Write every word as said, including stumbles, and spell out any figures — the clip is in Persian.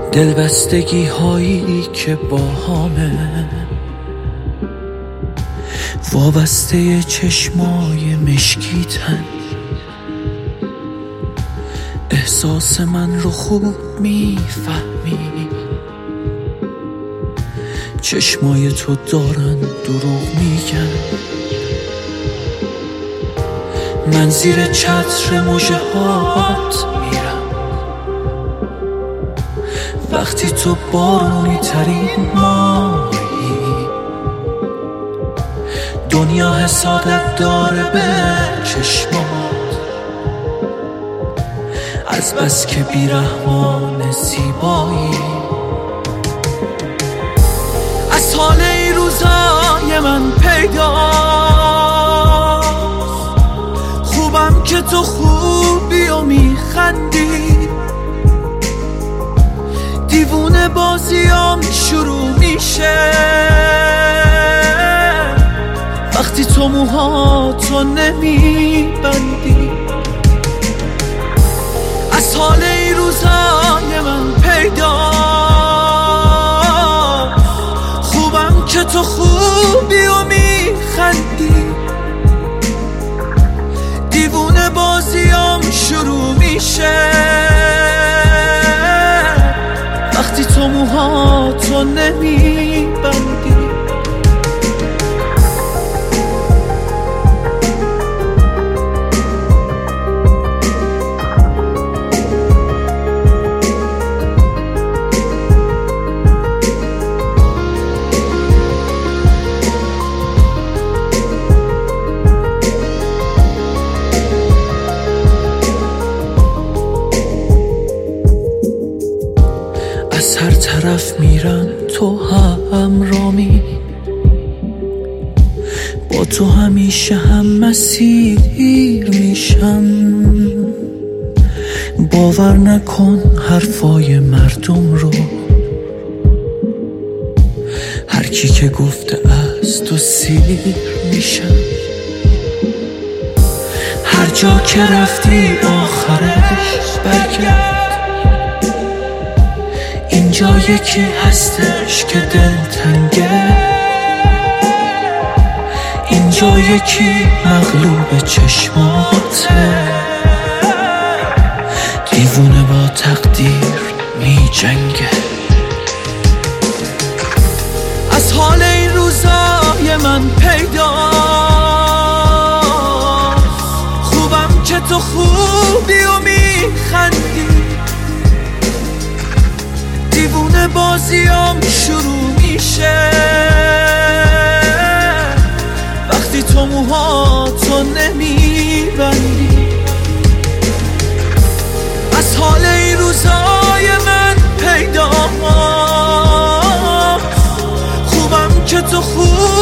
دلبستگی هایی که با همه وابسته چشمای مشکیتن. احساس من رو خوب میفهمی، چشمای تو دارن دروغ میگن. من زیر چتر مژه هات میرم وقتی تو بارونی ترین ماهی. دنیا حسادت داره به چشمات، از بس که بیرحمان زیبایی. از حال این روزای من پیداست، خوبم که تو خوبی و میخندی. دیوونه بازیام شروع میشه وقتی تو موهاتو نمیبندی. از حال این روزای من پیداست، خوبم که تو خوبی و میخندی. دیوونه بازیام شروع میشه وقتی تو موهاتو نمیبندی. از هر طرف میرم تو همرامی، با تو همیشه هم مسیر میشم. باور نکن حرفای مردم رو، هر کی که گفته از تو سیر میشم. هر جا که رفتی آخرش برگرد، اینجا یکی هستش که دل تنگه. اینجا یکی مغلوب چشماته، دیوونه با تقدیر می جنگه. از حال این روزای من پیداست، خوبم که تو خوبی و میخندی. دیوونه بازیام شروع میشه وقتی تو موهاتو نمیبندی. از حال این روزای من پیداست، خوبم که تو خوب